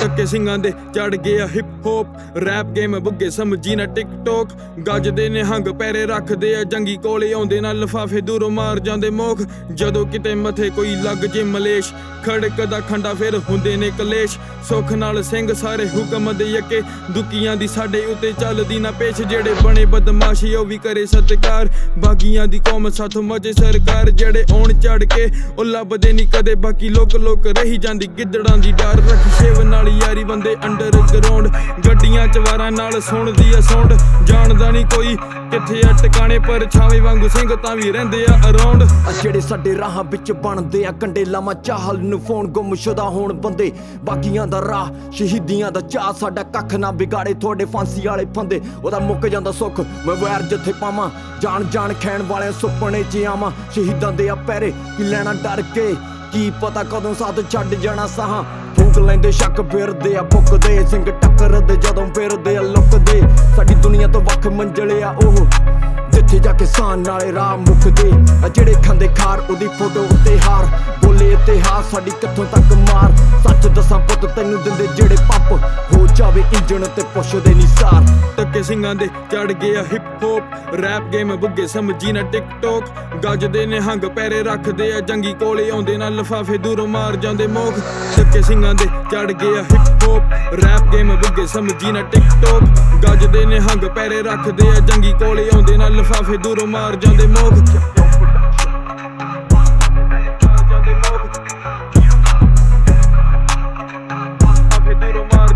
ਟੱਕੇ ਸਿੰਘਾਂ ਦੇ ਚੜ ਗਿਆ ਹਿਪ ਹੋਪ ਰੈਪ ਗੇਮ ਬੁੱਗੇ ਸਮਝੀ ਨਾ ਟਿਕਟੋਕ ਗੱਜਦੇ ਨੇ ਹੰਗ ਪੈਰੇ ਰੱਖਦੇ ਆ ਜੰਗੀ ਕੋਲੇ ਆਉਂਦੇ ਨਾਲ ਲਿਫਾਫੇ ਦੂਰੋਂ ਮਾਰ ਜਾਂਦੇ ਮੋਖ ਜਦੋਂ ਕਿਤੇ ਮੱਥੇ ਕੋਈ ਲੱਗ ਜੇ ਮਲੇਸ਼ ਖੜਕ ਦਾ ਖੰਡਾ ਫਿਰ ਹੁੰਦੇ ਨੇ ਕਲੇਸ਼ ਸੁੱਖ ਨਾਲ ਸਿੰਘ ਸਾਰੇ ਹੁਕਮ ਦੇ ਯੱਕੇ ਦੁਕੀਆਂ ਦੀ ਸਾਡੇ ਉੱਤੇ ਚੱਲਦੀ ਨਾ ਪੇਸ਼ ਜਿਹੜੇ ਬਣੇ ਬਦਮਾਸ਼ੀ ਉਹ ਵੀ ਕਰੇ ਸਤਿਕਾਰ ਬਾਗੀਆਂ ਦੀ ਕੌਮ ਸਾਥੋਂ ਮਜੇ ਸਰਕਾਰ ਜਿਹੜੇ ਆਉਣ ਚੜ ਕੇ ਉਹ ਲੱਭਦੇ ਨਹੀਂ ਕਦੇ ਬਾਕੀ ਲੋਕ ਰਹੀ ਜਾਂਦੀ ਗਿੱਦੜਾਂ ਦੀ ਡਰ ਰੱਖੀ ਸ਼ੇਵ ਨਾਲ ਯਾਰੀ ਬੰਦੇ ਅੰਡਰ ਗਰਾਊਂਡ ਗੱਡੀਆਂ ਚਵਾਰਾਂ ਨਾਲ ਸੁਣਦੀ ਆ ਸੌਂਡ ਜਾਣਦਾ ਨਹੀਂ ਕੋਈ ਕਿੱਥੇ ਆ ਟਿਕਾਣੇ ਪਰ ਛਾਵੇਂ ਵਾਂਗੂ ਸਿੰਘ ਤਾਂ ਵੀ ਰਹਿੰਦੇ ਆ ਅਰਾਊਂਡ ਜਿਹੜੇ ਸਾਡੇ ਰਾਹਾਂ ਵਿੱਚ ਬਣਦੇ ਆ ਕੰਡੇ ਲਾਵਾਂ ਚਾਹਲ ਨੂੰ ਫੋਨ ਗੁੰਮਸ਼ੁਦਾ ਹੋਣ ਬੰਦੇ ਬਾਕੀਆਂ ਦਾ ਰਾਹ ਸ਼ਹੀਦੀਆਂ ਦਾ ਚਾਹ ਸਾਡਾ ਕੱਖ ਨਾ ਵਿਗਾੜੇ ਤੁਹਾਡੇ ਫਾਂਸੀ ਵਾਲੇ ਫੰਦੇ ਉਹਦਾ ਮੁੱਕ ਜਾਂਦਾ ਸੁੱਖ ਮੈਂ ਵੈਰ ਜਿੱਥੇ ਪਾਵਾਂ ਜਾਣ ਖੈਣ ਵਾਲਿਆਂ ਸੁਪਨੇ 'ਚ ਆਵਾਂ ਸ਼ਹੀਦਾਂ ਦੇ ਆ ਪੈਰੇ ਕੀ ਲੈਣਾ ਡਰ ਕੇ ਕੀ ਪਤਾ ਕਦੋਂ ਸਾਥ ਛੱਡ ਜਾਣਾ ਸਾਹਾਂ ਫੂਕ ਲੈਂਦੇ ਸ਼ੱਕ ਫਿਰਦੇ ਆ ਫੁੱਕਦੇ ਸਿੰਘ ਟੱਕਰਦੇ ਜਦੋਂ ਫਿਰਦੇ ਆ ਲੁਕਦੇ ਸਾਡੀ ਦੁਨੀਆ ਤੋਂ ਵੱਖ ਮੰਜ਼ਲੇ ਆ ਉਹ ਜਿੱਥੇ ਜਾ ਕੇ ਸਾਹ ਨਾਲੇ ਰਾਹ ਮੁੱਕਦੇ ਆ ਜਿਹੜੇ ਖਾਂਦੇ ਖਾਰ ਉਹਦੀ ਫੋਟੋ ਉੱਤੇ ਹਾਰ ਬੋਲੇ ਇਤਿਹਾਸ ਸਾਡੀ ਕਿੱਥੋਂ ਤੱਕ ਮਾਰ ਸੱਚ ਦੱਸਾਂ ਪੁੱਤ ਤੈਨੂੰ ਦਿੰਦੇ ਜਿਹੜੇ ਪੱਪ ਹੋ ਜਾਵੇ ਇੰਜਣ ਤੇ ਪੁੱਛਦੇ ਨਹੀਂ ਸਾਰ ਟੱਕੇ ਸਿੰਘਾਂ ਦੇ ਚੜ ਗਿਆ ਹਿਪ ਹੋਪ ਰੈਪ ਗੇਮ ਬੁੱਗੇ ਸਮਝੀ ਨਾ ਟਿਕਟੋਕ ਗੱਜਦੇ ਨੇ ਹੰਗ ਪੈਰੇ ਰੱਖਦੇ ਆ ਜੰਗੀ ਕੋਲੇ ਆਉਂਦੇ ਨਾਲ ਲਿਫਾਫੇ ਦੂਰੋਂ ਮਾਰ ਜਾਂਦੇ ਮੋਖ ਟੱਕੇ ਸਿੰਘਾਂ ਦੇ ਚੜ ਗਿਆ ਹਿਪ ਹੋਪ ਰੈਪ ਗੇਮ ਬੁੱਗੇ ਸਮਝੀ ਨਾ ਟਿਕਟੋਕ ਗੱਜਦੇ ਨੇ ਹੰਗ ਪੈਰੇ ਰੱਖਦੇ ਆ ਜੰਗੀ ਕੋਲੇ ਆਉਂਦੇ ਨਾਲ ਲਿਫਾਫੇ ਦੂਰੋਂ ਮਾਰ ਜਾਂਦੇ ਮੋਖ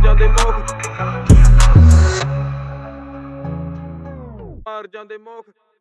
ਮਾਰ ਜਾਂਦੇ ਮੋਖ